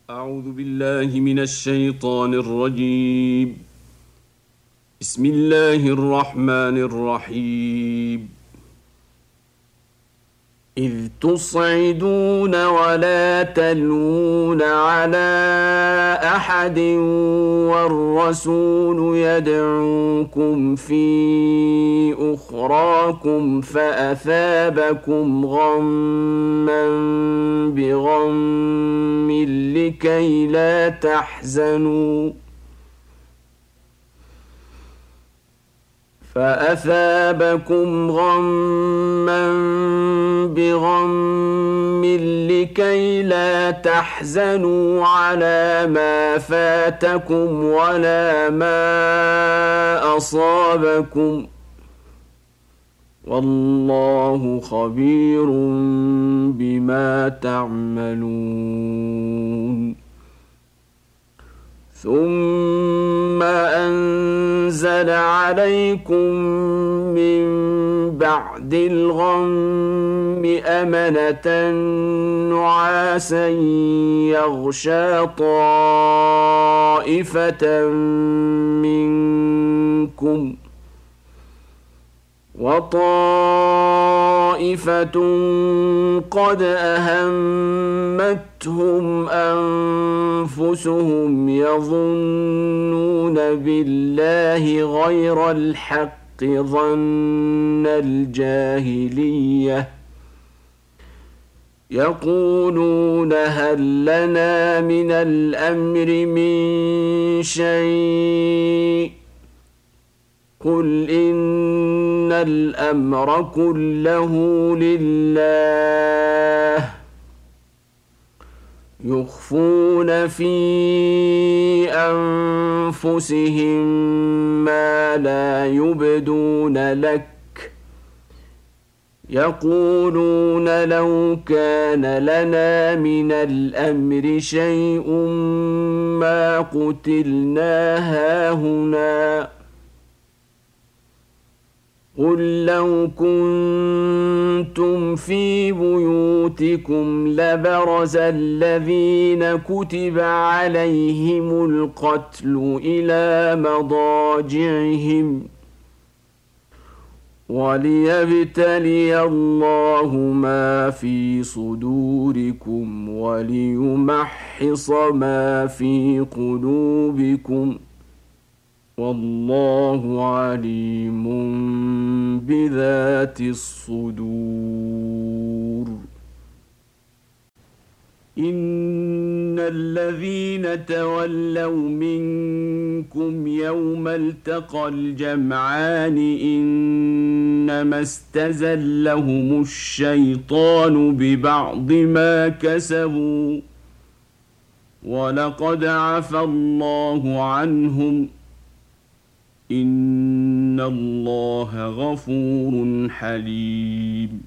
أعوذ بالله من الشيطان الرجيم. بسم الله الرحمن الرحيم. إذ تصعدون ولا تلوون على أحد والرسول يدعوكم في أخراكم فأثابكم غما بغم لكي لا تحزنوا فأثابكم غما بغم لكي لا تحزنوا على ما فاتكم ولا ما أصابكم والله خبير بما تعملون. ثم أنزل عليكم من بعد الغم أمنة نعاسا يغشى طائفة منكم وطائفة قد أهمتهم أنفسهم يظنون بالله غير الحق ظن الجاهلية يقولون هل لنا من الأمر من شيء قل إن الأمر كله لله يخفون في أنفسهم ما لا يبدون لك يقولون لو كان لنا من الأمر شيء ما قتلنا هاهنا قل لو كنتم في بيوتكم لبرز الذين كتب عليهم القتل إلى مضاجعهم وليبتلي الله ما في صدوركم وليمحص ما في قلوبكم والله عليم بذات الصدور. إن الذين تولوا منكم يوم التقى الجمعان إنما استزلهم الشيطان ببعض ما كسبوا ولقد عفى الله عنهم إن الله غفور حليم.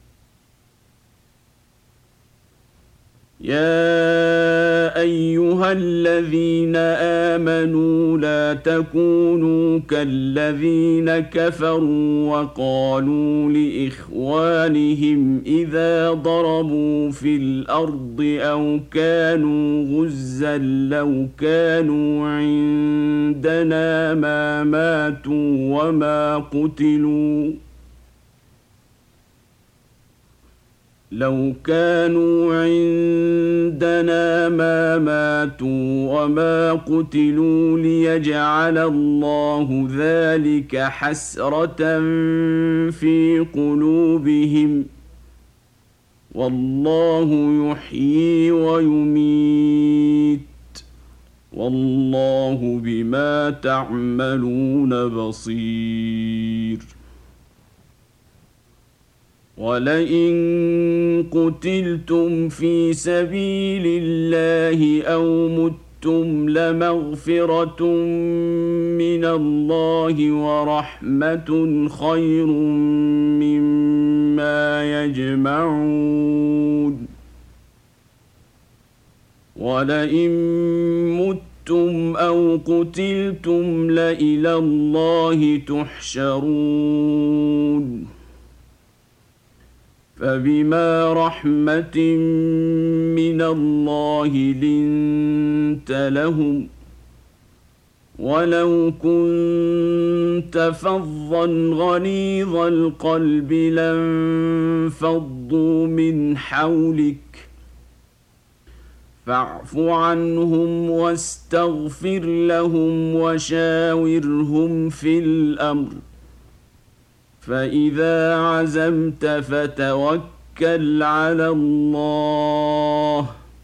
يا أيها الذين آمنوا لا تكونوا كالذين كفروا وقالوا لإخوانهم إذا ضربوا في الأرض أو كانوا غزا لو كانوا عندنا ما ماتوا وما قتلوا لو كانوا عندنا ما ماتوا وما قتلوا ليجعل الله ذلك حسرة في قلوبهم والله يحيي ويميت والله بما تعملون بصير. ولئن قتلتم في سبيل الله أو متم لمغفرة من الله ورحمة خير مما يجمعون. ولئن متم أو قتلتم لإلى الله تحشرون. فبما رحمة من الله لنت لهم ولو كنت فظا غليظ القلب لانفضوا من حولك فاعف عنهم واستغفر لهم وشاورهم في الأمر فإذا عزمت فتوكل على الله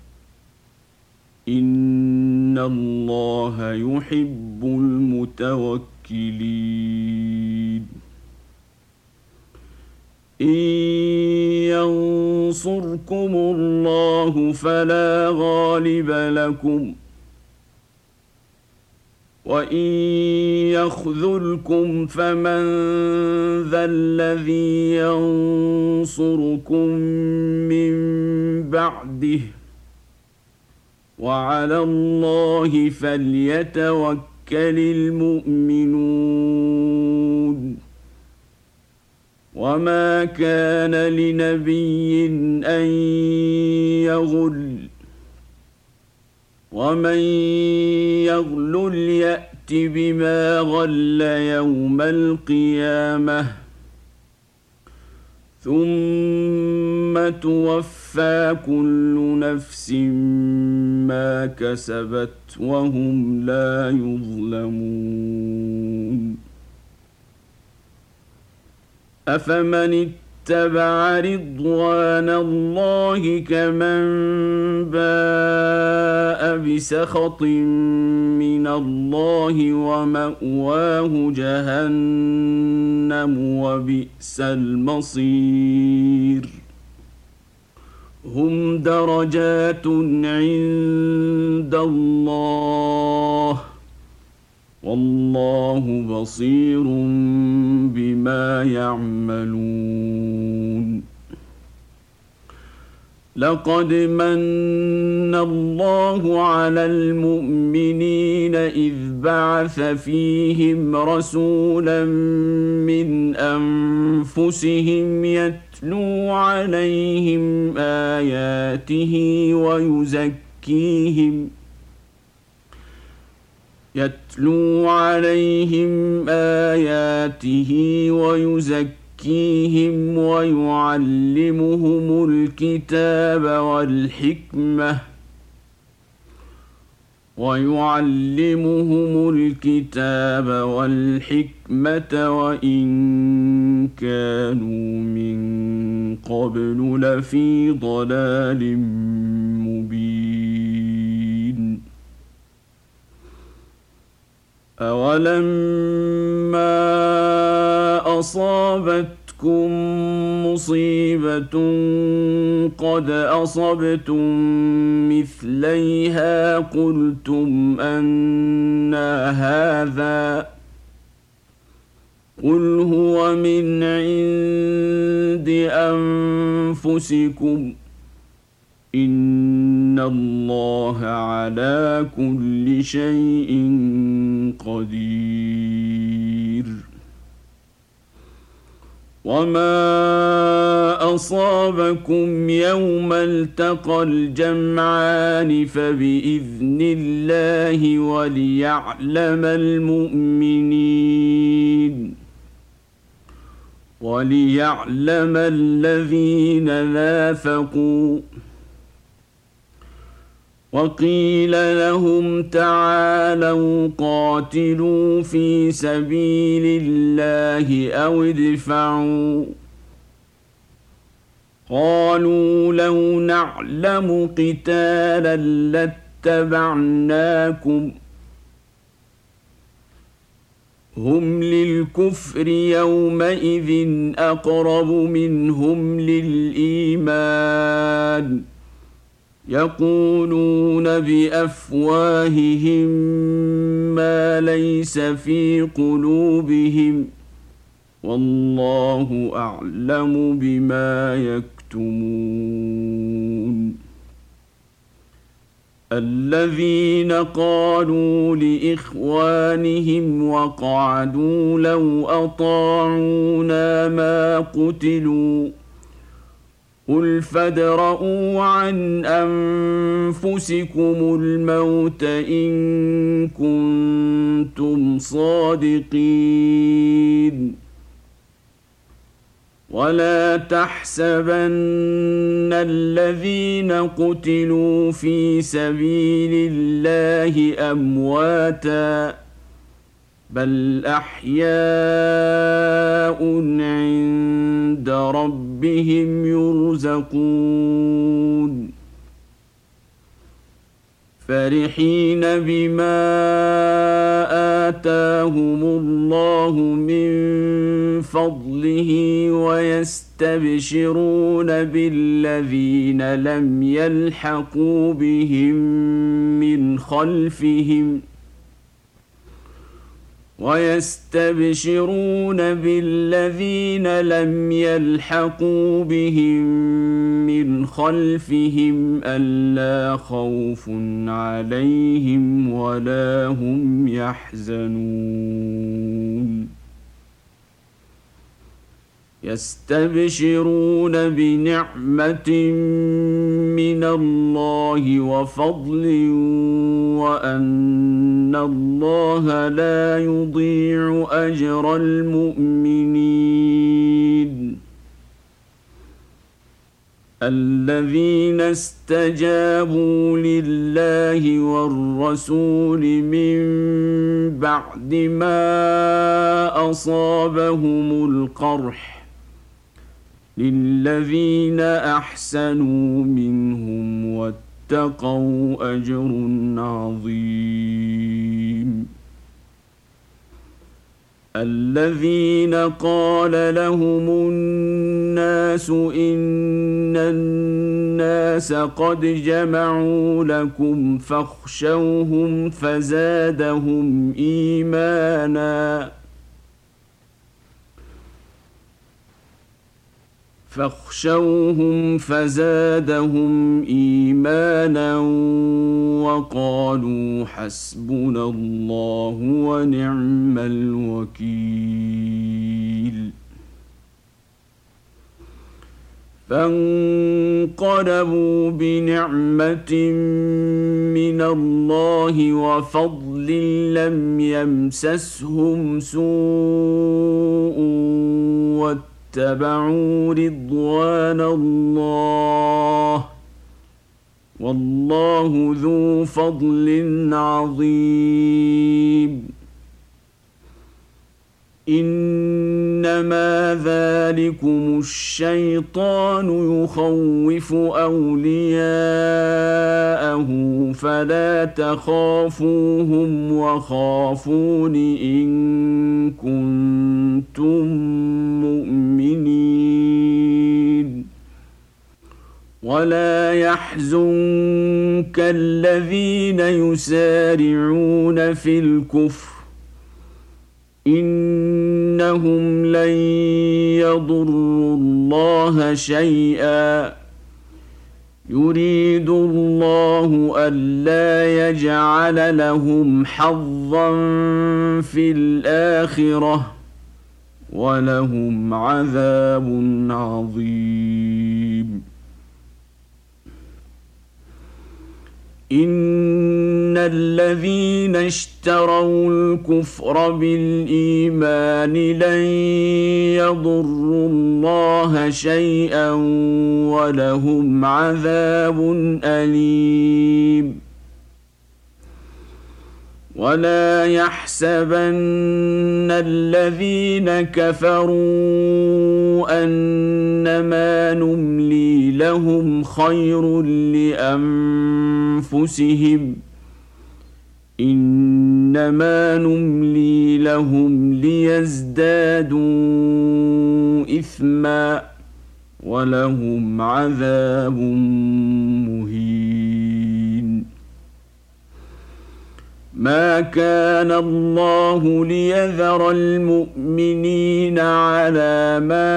إن الله يحب المتوكلين إن ينصركم الله فلا غالب لكم وإن يخذلكم فمن ذا الذي ينصركم من بعده وعلى الله فليتوكل المؤمنون وما كان لنبي أن يغل ومن يغلل يأت بما غل يوم القيامة ثم توفى كل نفس ما كسبت وهم لا يظلمون أفمن اتبع رضوان الله كمن باء بسخط من الله ومأواه جهنم وبئس المصير هم درجات عند الله والله بصير بما يعملون لقد من الله على المؤمنين إذ بعث فيهم رسولا من أنفسهم يتلو عليهم آياته ويزكيهم ويعلمهم الكتاب والحكمة وإن كانوا من قبل لفي ضلال مبين أولما أصابتكم مصيبة قد أصبتم مثليها قلتم أنى هذا قل هو من عند أنفسكم إن الله على كل شيء قدير وما أصابكم يوم التقى الجمعان فبإذن الله وليعلم الذين نافقوا وقيل لهم تعالوا قاتلوا في سبيل الله أو ادفعوا قالوا لو نعلم قتالا لاتبعناكم هم للكفر يومئذ أقرب منهم للإيمان يقولون بأفواههم ما ليس في قلوبهم والله أعلم بما يكتمون الذين قالوا لإخوانهم وقعدوا لو أطاعونا ما قتلوا قل فادرءوا عن أنفسكم الموت إن كنتم صادقين ولا تحسبن الذين قتلوا في سبيل الله أمواتاً بل أحياء عند ربهم يرزقون فرحين بما آتاهم الله من فضله ويستبشرون بالذين لم يلحقوا بهم من خلفهم ألا خوف عليهم ولا هم يحزنون يستبشرون بنعمة من الله وفضل وأن الله لا يضيع أجر المؤمنين الذين استجابوا لله والرسول من بعد ما أصابهم القرح للذين أحسنوا منهم واتقوا أجر عظيم الذين قال لهم الناس إن الناس قد جمعوا لكم فاخشوهم فزادهم إيمانا وقالوا حسبنا الله ونعم الوكيل فانقلبوا بنعمة من الله وفضل لم يمسسهم سوء واتبعوا رضوان الله والله ذو فضل عظيم إنما ذلكم الشيطان يخوف أولياءه فلا تخافوهم وخافون إن كنتم مؤمنين ولا يحزنك الذين يسارعون في الكفر إنهم لن يضروا الله شيئا يريد الله ألا يجعل لهم حظا في الآخرة ولهم عذاب عظيم إن الذين اشتروا الكفر بالإيمان لن يضروا الله شيئا ولهم عذاب أليم ولا يحسبن الذين كفروا أنما نملي لهم خير لأنفسهم إنما نملي لهم ليزدادوا إثما ولهم عذاب مهين ما كان الله ليذر المؤمنين على ما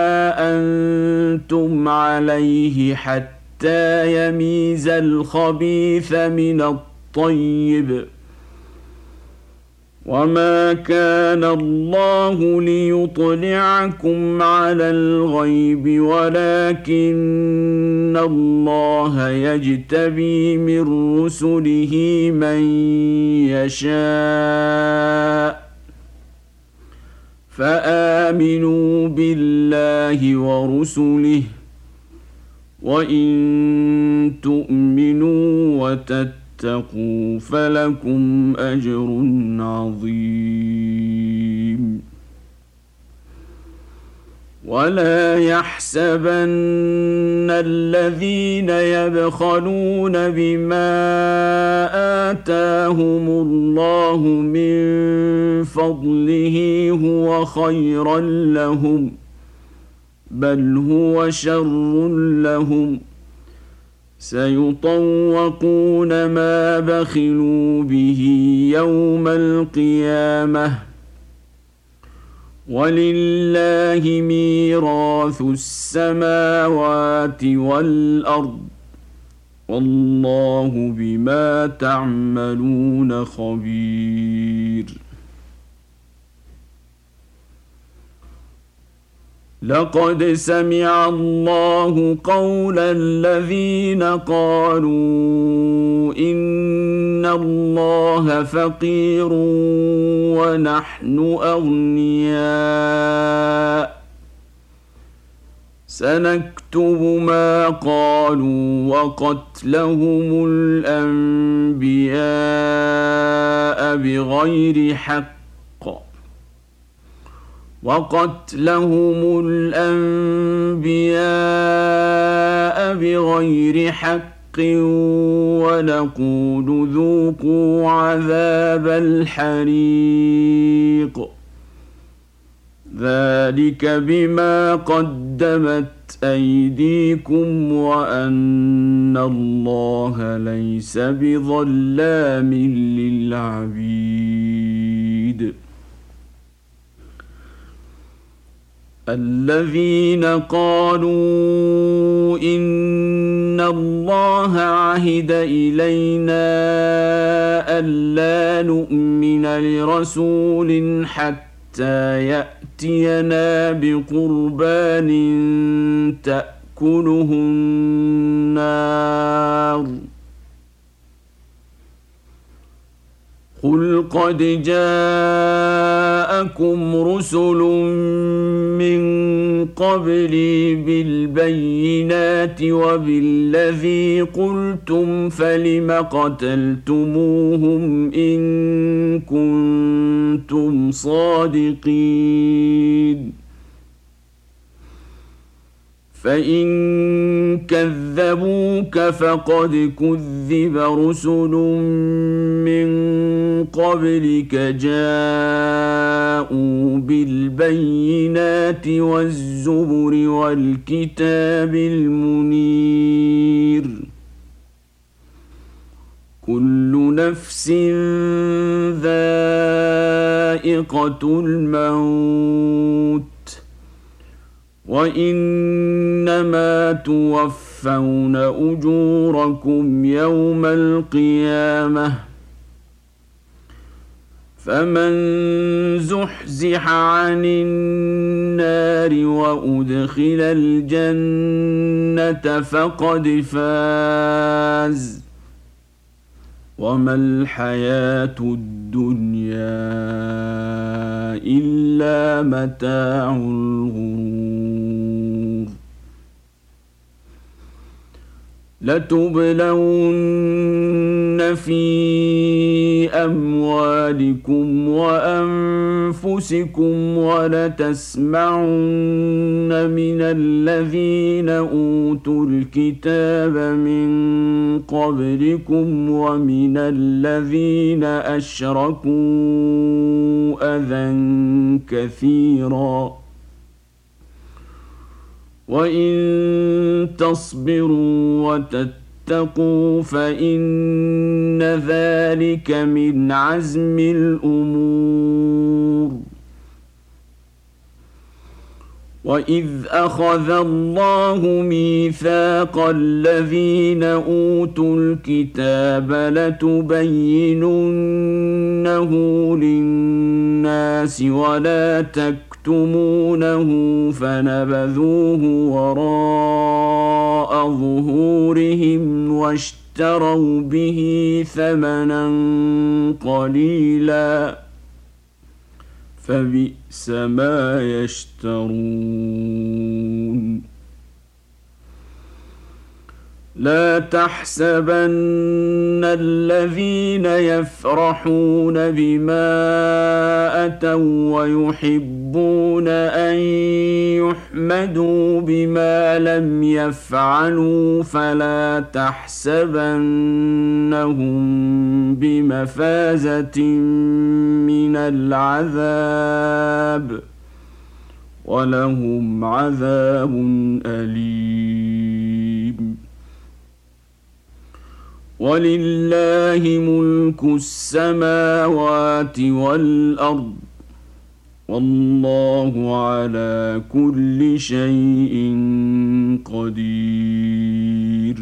أنتم عليه حتى يميز الخبيث من الطيب وما كان الله ليطلعكم على الغيب ولكن الله يجتبي من رسله من يشاء فآمنوا بالله ورسله وإن تؤمنوا وتتقوا فلكم أجر عظيم ولا يحسبن الذين يبخلون بما آتاهم الله من فضله هو خيرا لهم بل هو شر لهم سيطوقون ما بخلوا به يوم القيامة ولله ميراث السماوات والأرض والله بما تعملون خبير لقد سمع الله قول الذين قالوا إن الله فقير ونحن أغنياء سنكتب ما قالوا وقتلهم الأنبياء بغير حق ونقول ذوقوا عذاب الحريق ذلك بما قدمت أيديكم وأن الله ليس بظلام للعبيد الذين قالوا إن الله عهد إلينا ألا نؤمن لرسول حتى يأتينا بقربان تأكله النار قل قد جاءكم رسل من قبلي بالبينات وبالذي قلتم فلم قتلتموهم إن كنتم صادقين فإن كذبوك فقد كذب رسل من قبلك جاءوا بالبينات والزبر والكتاب المنير كل نفس ذائقة الموت وإنما توفون أجوركم يوم القيامة فمن زحزح عن النار وأدخل الجنة فقد فاز وما الحياة الدنيا إلا متاع الغرور لتبلون في أموالكم وأنفسكم ولتسمعن من الذين أوتوا الكتاب من قبلكم ومن الذين أشركوا أذى كثيرا وإن تصبروا وتتقوا فإن ذلك من عزم الأمور وإذ أخذ الله ميثاق الذين أوتوا الكتاب لتبيننه للناس ولا تكتمونه فنبذوه وراء ظهورهم واشتروا به ثمنا قليلا فبئس ما يشترون لا تحسبن الذين يفرحون بما أتوا ويحبون أن يحمدوا بما لم يفعلوا فلا تحسبنهم بمفازة من العذاب ولهم عذاب أليم ولله ملك السماوات والأرض والله على كل شيء قدير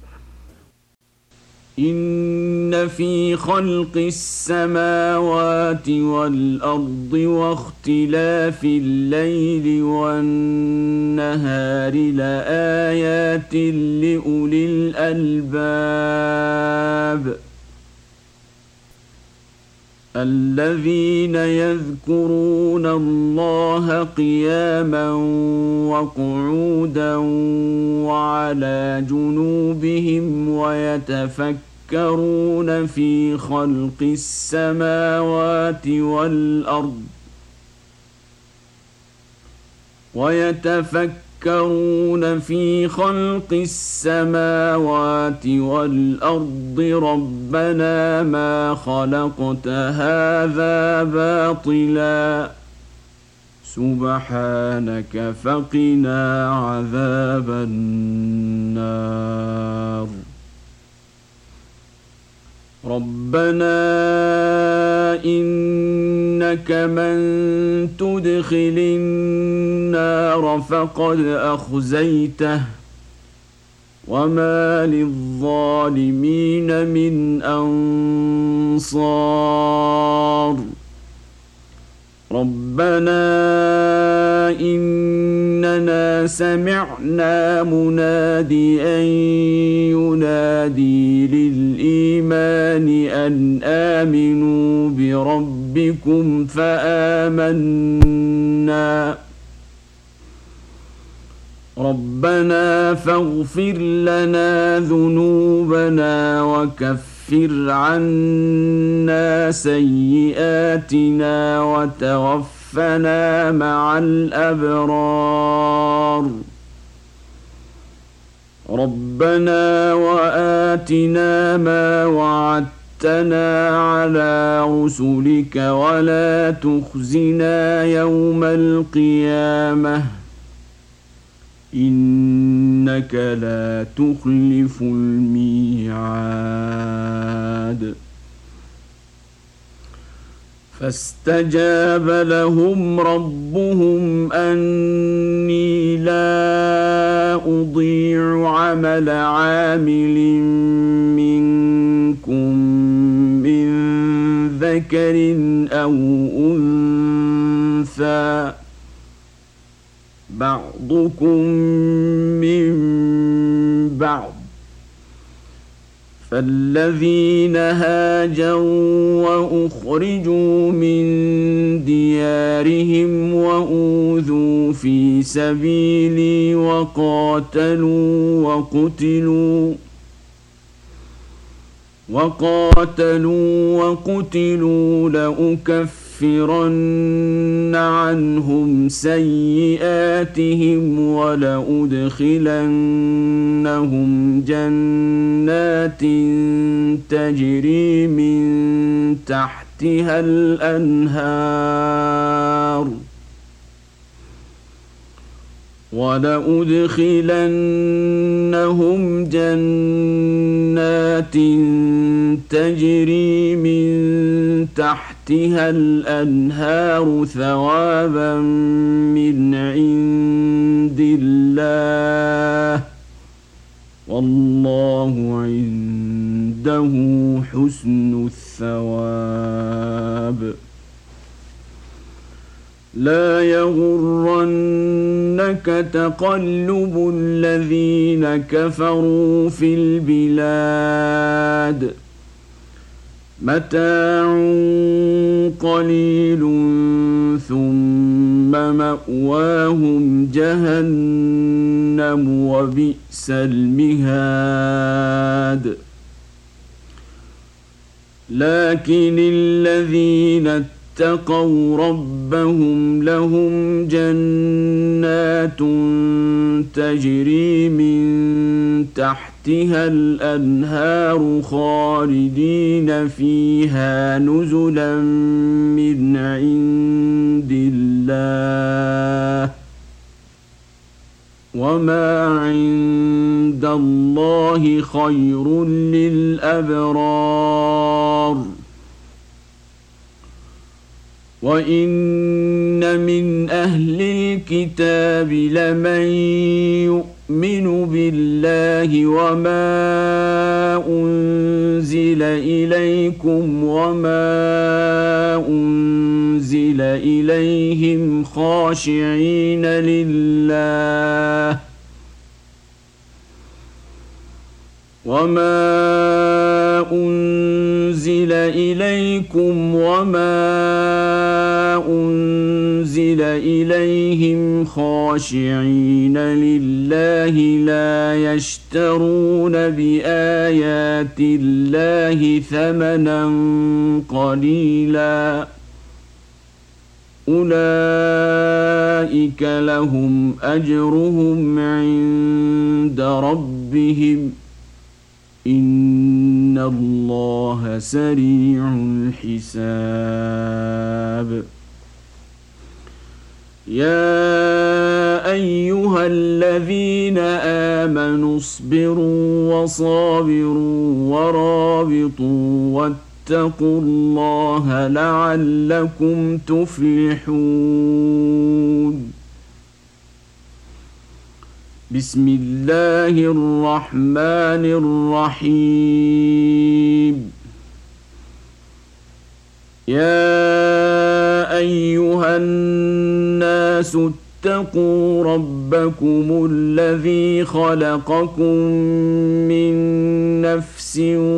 إن في خلق السماوات والأرض واختلاف الليل والنهار لآيات لأولي الألباب الذين يذكرون الله قياما وقعودا وعلى جنوبهم ويتفكرون في خلق السماوات والأرض ربنا ما خلقت هذا باطلا سبحانك فقنا عذاب النار ربنا إنك من تدخل النار فقد أخزيته وما للظالمين من أنصار ربنا إننا سمعنا مناديا ينادي للإيمان أن آمنوا بربكم فآمنا ربنا فاغفر لنا ذنوبنا وكفر عنا سيئاتنا وتوفنا مع الأبرار ربنا وآتنا ما وعدتنا على رسلك ولا تخزنا يوم القيامة إنك لا تخلف الميعاد فاستجاب لهم ربهم أني لا أضيع عمل عامل منكم من ذكر أو أنثى بعضكم من بعض فالذين هاجروا وأخرجوا من ديارهم وأوذوا في سبيلي وقاتلوا لأكفرن عنهم سيئاتهم ولأدخلنهم جنات تجري من تحتها الأنهار ثوابا من عند الله والله عنده حسن الثواب. لا يغرنك تقلب الذين كفروا في البلاد متاع قليل ثم مأواهم جهنم وبئس المهاد. لكن الذين اتقوا ربهم لهم جنات تجري من تحتها الأنهار خالدين فيها نزلا من عند الله وما عند الله خير للأبرار. وإن من أهل الكتاب لمن يؤمن بالله وما أنزل إليكم وما أنزل إليهم خاشعين لله لا يشترون بآيات الله ثمنا قليلا أولئك لهم أجرهم عند ربهم إن الله سريع الحساب. يا أيها الذين آمنوا اصبروا وصابروا ورابطوا واتقوا الله لعلكم تفلحون. بسم الله الرحمن الرحيم. يا أيها الناس اتقوا ربكم الذي خلقكم من نفس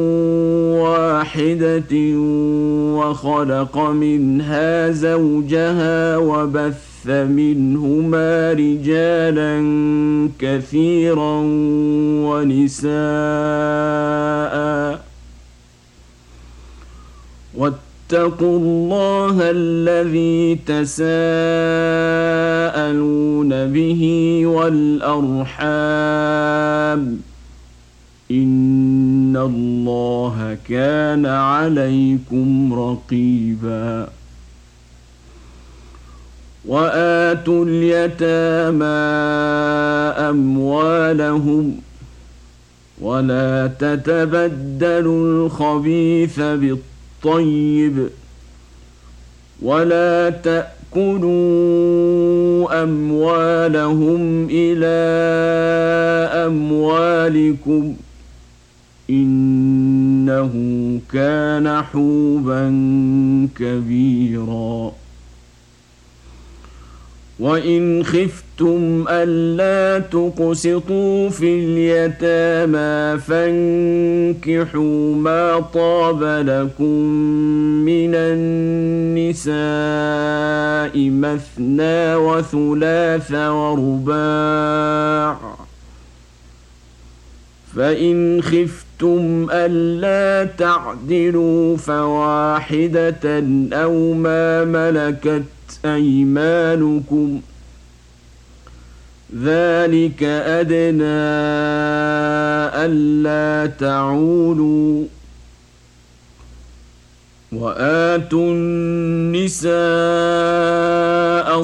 واحدة وخلق منها زوجها وبث منهما رجالا كثيرا ونساء واتقوا الله الذي تساءلون به والأرحام إن الله كان عليكم رقيبا. وآتوا اليتامى أموالهم ولا تتبدلوا الخبيث بالطيب ولا تأكلوا أموالهم إلى أموالكم إنه كان حوبا كبيرا. وإن خفتم ألا تقسطوا في اليتامى فانكحوا ما طاب لكم من النساء مثنى وثلاث ورباع فإن خفتم ألا تعدلوا فواحدة أو ما ملكت أيمانكم ذلك أدنى ألا تعولوا. وآتوا النساء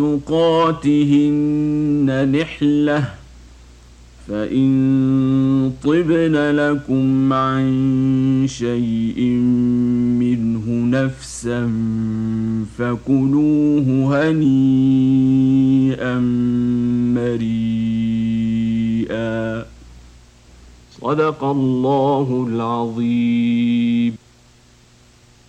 صدقاتهن نحلة فإن طبن لكم عن شيء منه نفسا فكلوه هنيئا مريئا. صدق الله العظيم.